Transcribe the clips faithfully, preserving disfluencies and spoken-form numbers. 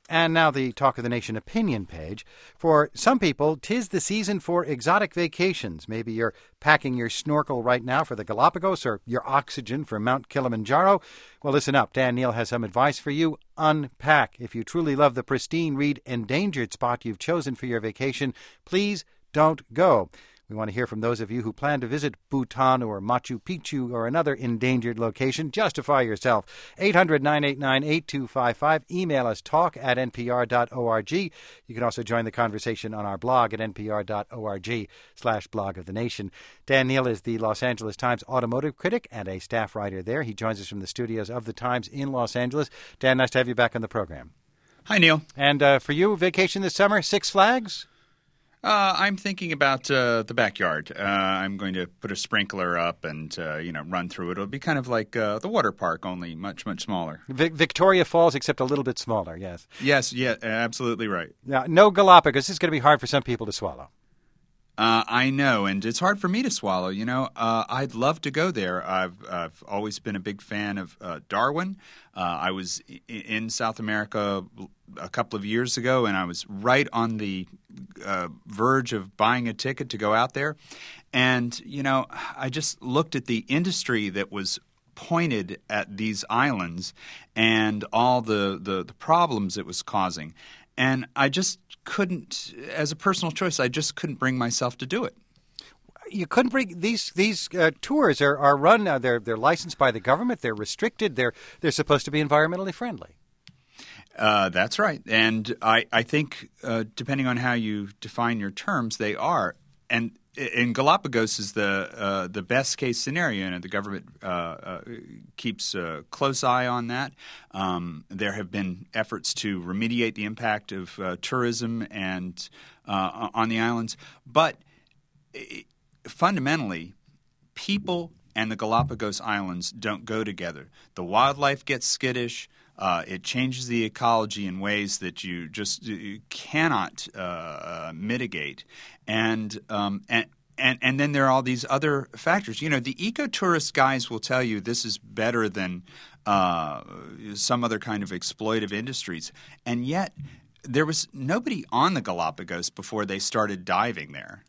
And now the Talk of the Nation opinion page. For some people, 'tis the season for exotic vacations. Maybe you're packing your snorkel right now for the Galapagos or your oxygen for Mount Kilimanjaro. Well, listen up. Dan Neal has some advice for you. Unpack. If you truly love the pristine, reed, endangered spot you've chosen for your vacation, please don't go. We want to hear from those of you who plan to visit Bhutan or Machu Picchu or another endangered location. Justify yourself. eight hundred, nine eight nine, eight two five five. Email us talk at n p r dot org. You can also join the conversation on our blog at n p r dot org slash blog of the nation. Dan Neal is the Los Angeles Times automotive critic and a staff writer there. He joins us from the studios of the Times in Los Angeles. Dan, nice to have you back on the program. Hi, Neil. And uh, for you, vacation this summer, Six Flags? Uh, I'm thinking about uh, the backyard. Uh, I'm going to put a sprinkler up and, uh, you know, run through it. It'll be kind of like uh, the water park, only much, much smaller. Vic- Victoria Falls, except a little bit smaller, yes. Yes, yeah, absolutely right. Now, no Galapagos. This is going to be hard for some people to swallow. Uh, I know, and it's hard for me to swallow. You know, uh, I'd love to go there. I've I've always been a big fan of uh, Darwin. Uh, I was in South America a couple of years ago, and I was right on the uh, verge of buying a ticket to go out there. And, you know, I just looked at the industry that was pointed at these islands and all the, the, the problems it was causing. And I just couldn't, as a personal choice, I just couldn't bring myself to do it. You couldn't bring these these uh, tours are, are run. Uh, they're they're licensed by the government. They're restricted. They're they're supposed to be environmentally friendly. Uh, that's right, and I I think uh, depending on how you define your terms, they are. And in Galapagos is the uh, the best case scenario, and the government uh, uh, keeps a close eye on that. Um, there have been efforts to remediate the impact of uh, tourism and uh, on the islands, but it, fundamentally, people and the Galapagos Islands don't go together. The wildlife gets skittish. Uh, it changes the ecology in ways that you just you cannot uh, mitigate, and um, and. And, and then there are all these other factors. You know, the ecotourist guys will tell you this is better than uh, some other kind of exploitive industries. And yet there was nobody on the Galapagos before they started diving there.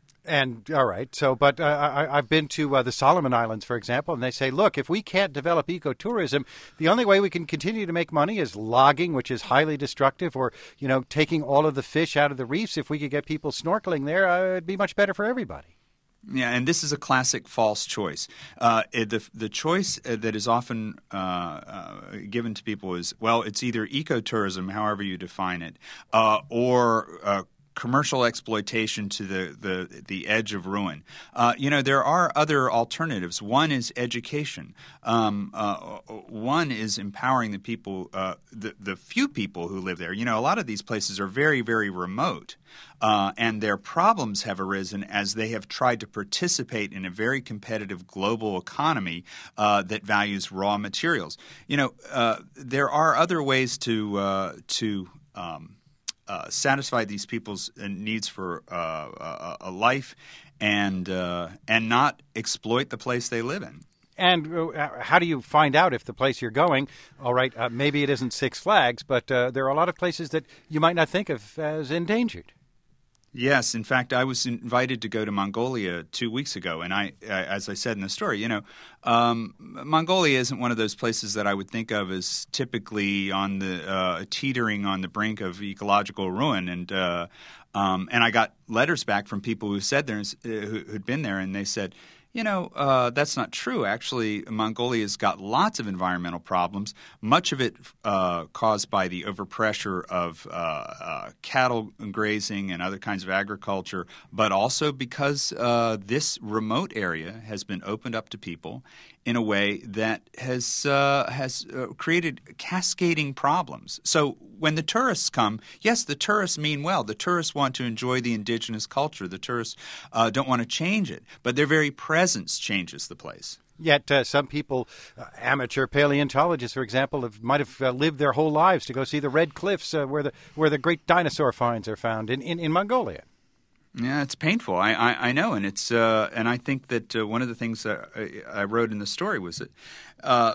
And all right, so but uh, I, I've been to uh, the Solomon Islands, for example, and they say, look, if we can't develop ecotourism, the only way we can continue to make money is logging, which is highly destructive, or you know, taking all of the fish out of the reefs. If we could get people snorkeling there, uh, it'd be much better for everybody. Yeah, and this is a classic false choice. Uh, the the choice that is often uh, uh, given to people is, well, it's either ecotourism, however you define it, uh, or uh, commercial exploitation to the, the, the edge of ruin. Uh, you know, there are other alternatives. One is education. Um, uh, one is empowering the people, uh, the, the few people who live there. You know, a lot of these places are very, very remote. Uh, and their problems have arisen as they have tried to participate in a very competitive global economy uh, that values raw materials. You know, uh, there are other ways to uh, to um, Uh, satisfy these people's needs for uh, a, a life and uh, and not exploit the place they live in. And uh, how do you find out if the place you're going, all right, uh, maybe it isn't Six Flags, but uh, there are a lot of places that you might not think of as endangered? Yes. In fact, I was invited to go to Mongolia two weeks ago. And I, as I said in the story, you know, um, Mongolia isn't one of those places that I would think of as typically on the uh, teetering on the brink of ecological ruin. And uh, um, and I got letters back from people who said there, who, who'd been there, and they said, you know, uh, that's not true. Actually, Mongolia's got lots of environmental problems, much of it uh, caused by the overpressure of uh, uh, cattle grazing and other kinds of agriculture, but also because uh, this remote area has been opened up to people in a way that has uh, has uh, created cascading problems. So when the tourists come, yes, the tourists mean well. The tourists want to enjoy the indigenous culture. The tourists uh, don't want to change it, but their very presence changes the place. Yet uh, some people, uh, amateur paleontologists, for example, have, might have uh, lived their whole lives to go see the Red Cliffs uh, where the where the great dinosaur finds are found in, in, in Mongolia. Yeah, it's painful. I, I, I know, and it's uh, and I think that uh, one of the things that I, I wrote in the story was that uh,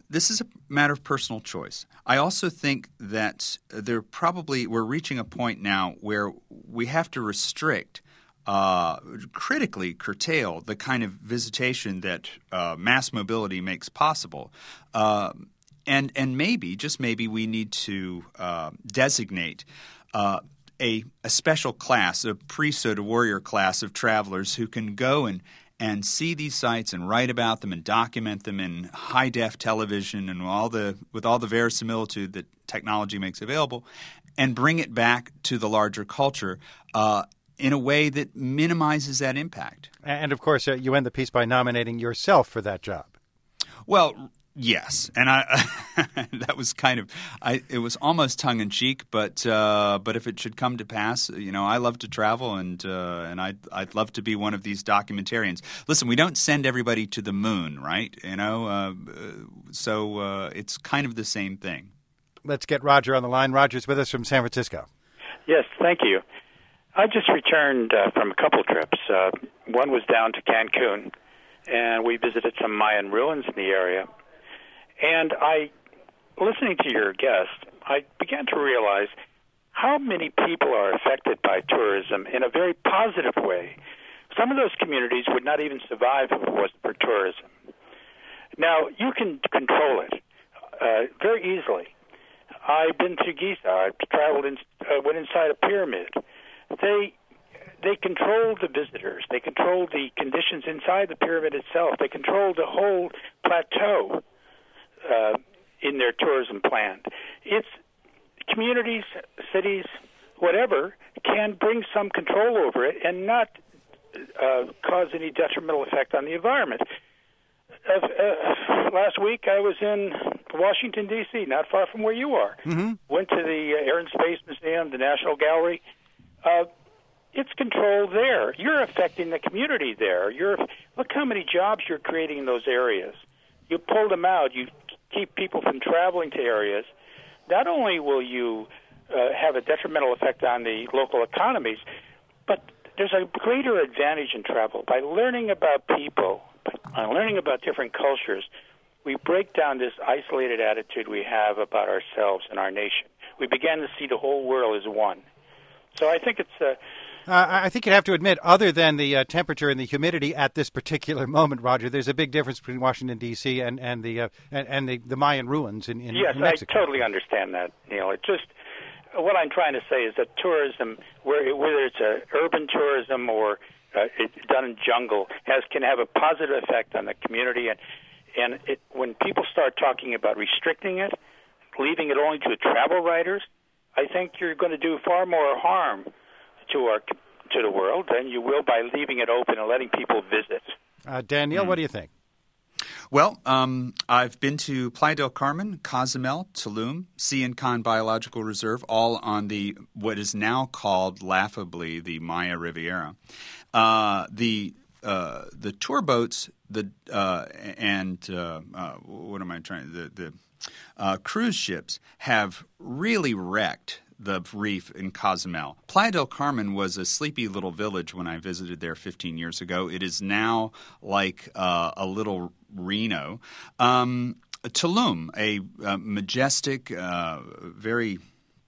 this is a matter of personal choice. I also think that there probably we're reaching a point now where we have to restrict, uh, critically curtail the kind of visitation that uh, mass mobility makes possible. Uh, and and maybe, just maybe, we need to uh, designate uh, a, a special class, a priesthood, a warrior class of travelers who can go and and see these sites and write about them and document them in high-def television and all the with all the verisimilitude that technology makes available, and bring it back to the larger culture uh, in a way that minimizes that impact. And, of course, uh, you end the piece by nominating yourself for that job. Well, yes, and I that was kind of I, it was almost tongue in cheek, but uh, but if it should come to pass, you know, I love to travel, and uh, and I'd I'd love to be one of these documentarians. Listen, we don't send everybody to the moon, right? You know, uh, so uh, it's kind of the same thing. Let's get Roger on the line. Roger's with us from San Francisco. Yes, thank you. I just returned uh, from a couple trips. Uh, one was down to Cancun, and we visited some Mayan ruins in the area. And I, listening to your guest, I began to realize how many people are affected by tourism in a very positive way. Some of those communities would not even survive if it wasn't for tourism. Now, you can control it uh, very easily. I've been to Giza. I've traveled in, uh, went inside a pyramid. They they control the visitors. They control the conditions inside the pyramid itself. They control the whole plateau uh, in their tourism plan. It's communities, cities, whatever, can bring some control over it and not uh, cause any detrimental effect on the environment. Uh, uh, last week I was in Washington, D C, not far from where you are. Mm-hmm. Went to the uh, Air and Space Museum, the National Gallery. Uh, it's controlled there. You're affecting the community there. You're look how many jobs you're creating in those areas. You pull them out. You keep people from traveling to areas. Not only will you uh, have a detrimental effect on the local economies, but there's a greater advantage in travel. By learning about people, by learning about different cultures, we break down this isolated attitude we have about ourselves and our nation. We begin to see the whole world as one. So I think it's a... Uh, I think you'd have to admit, other than the uh, temperature and the humidity at this particular moment, Roger, there's a big difference between Washington, D C and, and the uh, and, and the, the Mayan ruins in, in, yes, in Mexico. Yes, I totally understand that, Neil. It just... What I'm trying to say is that tourism, whether it's a urban tourism or uh, it, done in jungle, has can have a positive effect on the community. And and it, when people start talking about restricting it, leaving it only to travel writers, I think you're going to do far more harm to our to the world than you will by leaving it open and letting people visit. Uh, Daniel, mm. what do you think? Well, um, I've been to Playa del Carmen, Cozumel, Tulum, Sian Khan Biological Reserve, all on the what is now called laughably the Maya Riviera. Uh, the uh, the tour boats, the uh, and uh, uh, what am I trying? The the uh, cruise ships have really wrecked the reef in Cozumel. Playa del Carmen was a sleepy little village when I visited there fifteen years ago. It is now like uh, a little Reno. Um, Tulum, a, a majestic, uh, very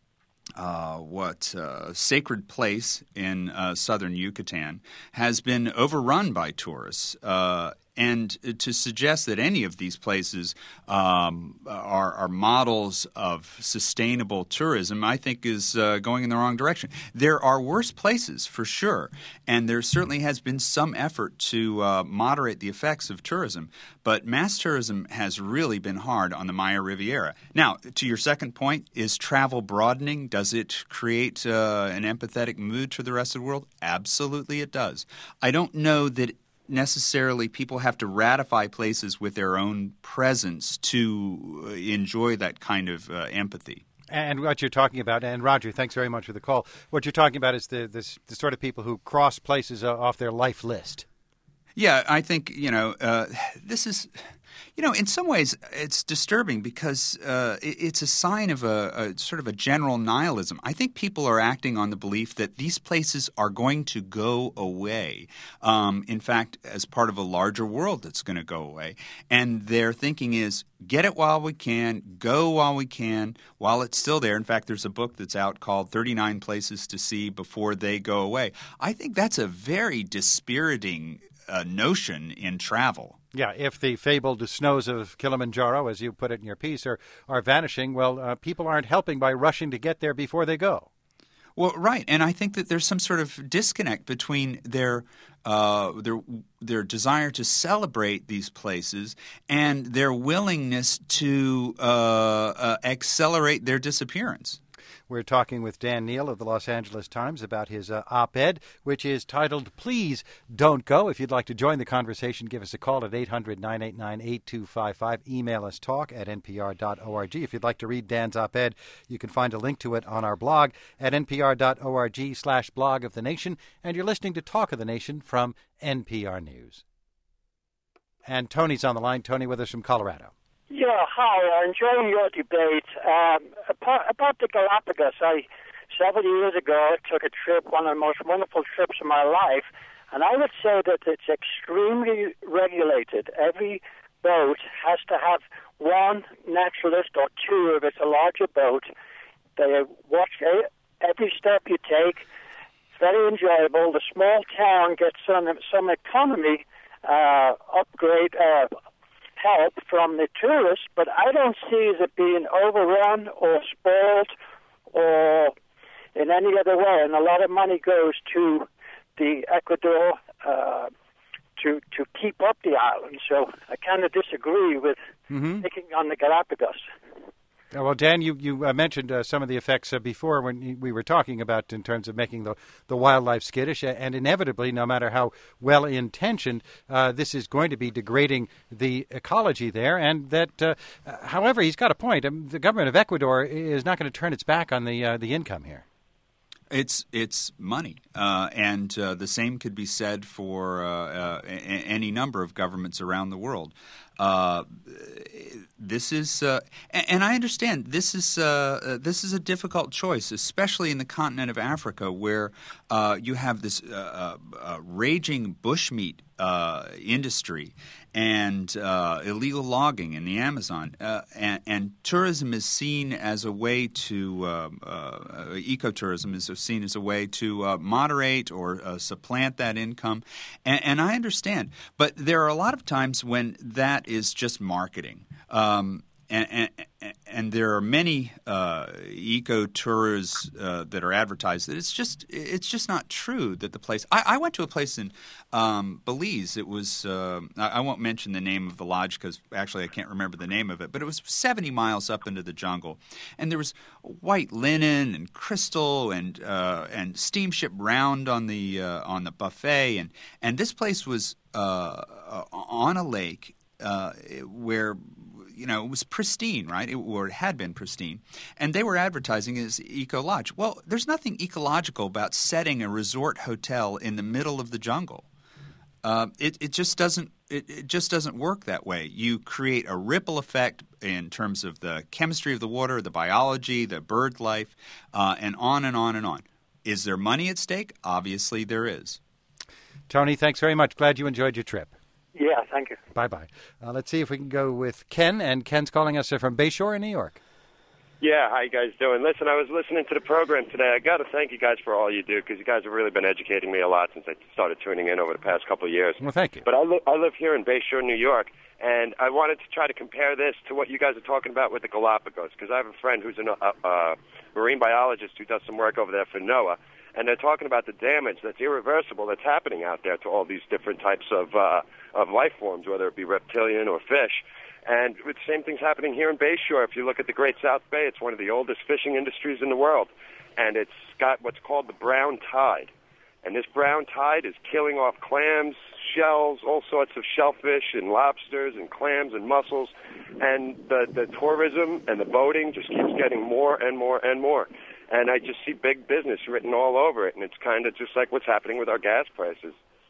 uh, what uh, sacred place in uh, southern Yucatan, has been overrun by tourists. Uh, And to suggest that any of these places um, are, are models of sustainable tourism, I think is uh, going in the wrong direction. There are worse places, for sure, and there certainly has been some effort to uh, moderate the effects of tourism. But mass tourism has really been hard on the Maya Riviera. Now, to your second point, is travel broadening? Does it create uh, an empathetic mood to the rest of the world? Absolutely it does. I don't know that necessarily people have to ratify places with their own presence to enjoy that kind of uh, empathy. And what you're talking about, and Roger, thanks very much for the call. What you're talking about is the, the, the sort of people who cross places off their life list. Yeah, I think, you know, uh, this is You know, in some ways, it's disturbing because uh, it's a sign of a, a sort of a general nihilism. I think people are acting on the belief that these places are going to go away. Um, in fact, as part of a larger world that's going to go away. And their thinking is, get it while we can, go while we can, while it's still there. In fact, there's a book that's out called thirty-nine Places to See Before They Go Away. I think that's a very dispiriting uh, notion in travel. Yeah, if the fabled snows of Kilimanjaro, as you put it in your piece, are, are vanishing, well, uh, people aren't helping by rushing to get there before they go. Well, right, and I think that there's some sort of disconnect between their uh, their their desire to celebrate these places and their willingness to uh, uh, accelerate their disappearance. We're talking with Dan Neal of the Los Angeles Times about his uh, op-ed, which is titled, Please Don't Go. If you'd like to join the conversation, give us a call at eight hundred, nine eight nine, eight two five five. Email us talk at n p r dot org. If you'd like to read Dan's op-ed, you can find a link to it on our blog at n p r dot org slash blog of the nation. And you're listening to Talk of the Nation from N P R News. And Tony's on the line. Tony with us from Colorado. Yeah, hi. I'm enjoying your debate. Um, about, about the Galapagos, I several years ago took a trip, one of the most wonderful trips of my life, and I would say that it's extremely regulated. Every boat has to have one naturalist or two if it's a larger boat. They watch every step you take. It's very enjoyable. The small town gets some some economy uh, upgrade. Uh, help from the tourists, but I don't see it being overrun or spoiled or in any other way. And a lot of money goes to the Ecuador uh, to to keep up the island. So I kind of disagree with mm-hmm. picking on the Galapagos. Uh, well, Dan, you, you uh, mentioned uh, some of the effects uh, before when we were talking about in terms of making the, the wildlife skittish, and inevitably, no matter how well-intentioned, uh, this is going to be degrading the ecology there, and that, uh, however, he's got a point. Um, the government of Ecuador is not going to turn its back on the uh, the income here. It's it's money, uh, and uh, the same could be said for uh, uh, a- any number of governments around the world. Uh, this is, uh, and, and I understand this is uh, this is a difficult choice, especially in the continent of Africa, where uh, you have this uh, uh, raging bushmeat uh, industry and uh, illegal logging in the Amazon, uh, and, and tourism is seen as a way to uh, uh, ecotourism is seen as a way to uh, moderate or uh, supplant that income, and, and I understand, but there are a lot of times when that is just marketing. Um, and, and, and there are many uh, eco-tours uh, that are advertised that it's just it's just not true that the place. I, I went to a place in um, Belize. It was uh, I, I won't mention the name of the lodge because actually I can't remember the name of it. But it was seventy miles up into the jungle, and there was white linen and crystal and uh, and steamship round on the uh, on the buffet, and and this place was uh, on a lake uh, where. You know, it was pristine, right? It, or it had been pristine. And they were advertising it as Eco Lodge. Well, there's nothing ecological about setting a resort hotel in the middle of the jungle. Uh, it, it just doesn't it, it just doesn't work that way. You create a ripple effect in terms of the chemistry of the water, the biology, the bird life, uh, and on and on and on. Is there money at stake? Obviously there is. Tony, thanks very much. Glad you enjoyed your trip. Yeah, thank you. Bye-bye. Uh, let's see if we can go with Ken, and Ken's calling us from Bayshore in New York. Yeah, how you guys doing? Listen, I was listening to the program today. I got to thank you guys for all you do because you guys have really been educating me a lot since I started tuning in over the past couple of years. Well, thank you. But I, li- I live here in Bayshore, New York, and I wanted to try to compare this to what you guys are talking about with the Galapagos because I have a friend who's a uh, uh, marine biologist who does some work over there for NOAA, and they're talking about the damage that's irreversible that's happening out there to all these different types of uh, of life forms, whether it be reptilian or fish. And the same thing's happening here in Bayshore. If you look at the Great South Bay, it's one of the oldest fishing industries in the world, and it's got what's called the brown tide. And this brown tide is killing off clams, shells, all sorts of shellfish and lobsters and clams and mussels. And the, the tourism and the boating just keeps getting more and more and more. And I just see big business written all over it, and it's kind of just like what's happening with our gas prices.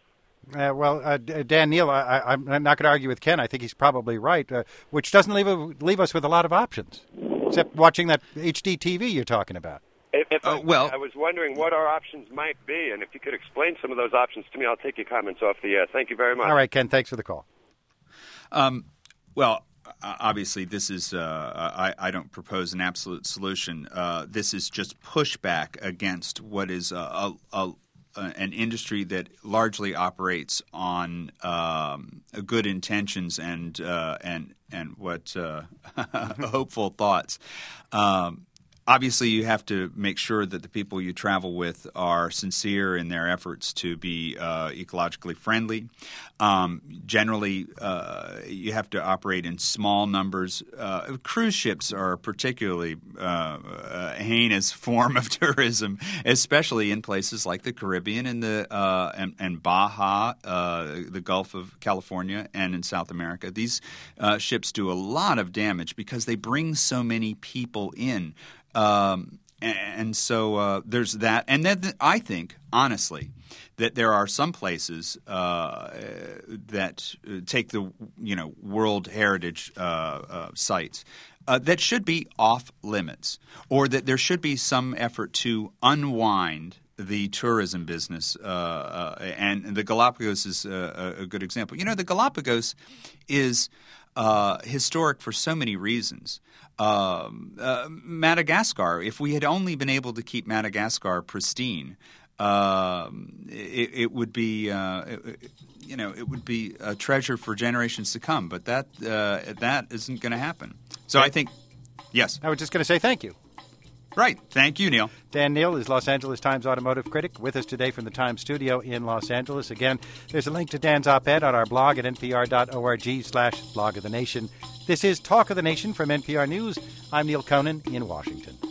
Uh, well, uh, Dan Neal, I, I, I'm not going to argue with Ken. I think he's probably right, uh, which doesn't leave, a, leave us with a lot of options, except watching that H D T V you're talking about. If, if Uh, I, well- I was wondering what our options might be, and if you could explain some of those options to me, I'll take your comments off the air. Thank you very much. All right, Ken, thanks for the call. Um, well, uh, obviously, this is uh, I, I don't propose an absolute solution. Uh, this is just pushback against what is a, a, a an industry that largely operates on um, good intentions and uh, and and what uh, hopeful thoughts. Um, Obviously, you have to make sure that the people you travel with are sincere in their efforts to be uh, ecologically friendly. Um, generally, uh, you have to operate in small numbers. Uh, cruise ships are a particularly uh, a heinous form of tourism, especially in places like the Caribbean and the uh, and, and Baja, uh, the Gulf of California, and in South America. These uh, ships do a lot of damage because they bring so many people in. Um, and so uh, there's that. And then th- I think, honestly, that there are some places uh, that take the you know World Heritage uh, uh, sites uh, that should be off limits, or that there should be some effort to unwind the tourism business. Uh, uh, and the Galapagos is a, a good example. You know, the Galapagos is uh, historic for so many reasons. Um, uh, Madagascar, if we had only been able to keep Madagascar pristine, um, it, it would be, uh, it, you know, it would be a treasure for generations to come. But that uh, that isn't going to happen. So I think, yes. I was just going to say thank you. Right. Thank you, Neil. Dan Neal is Los Angeles Times automotive critic with us today from the Times studio in Los Angeles. Again, there's a link to Dan's op-ed on our blog at npr.org slash blog of the nation. This is Talk of the Nation from N P R News. I'm Neil Conan in Washington.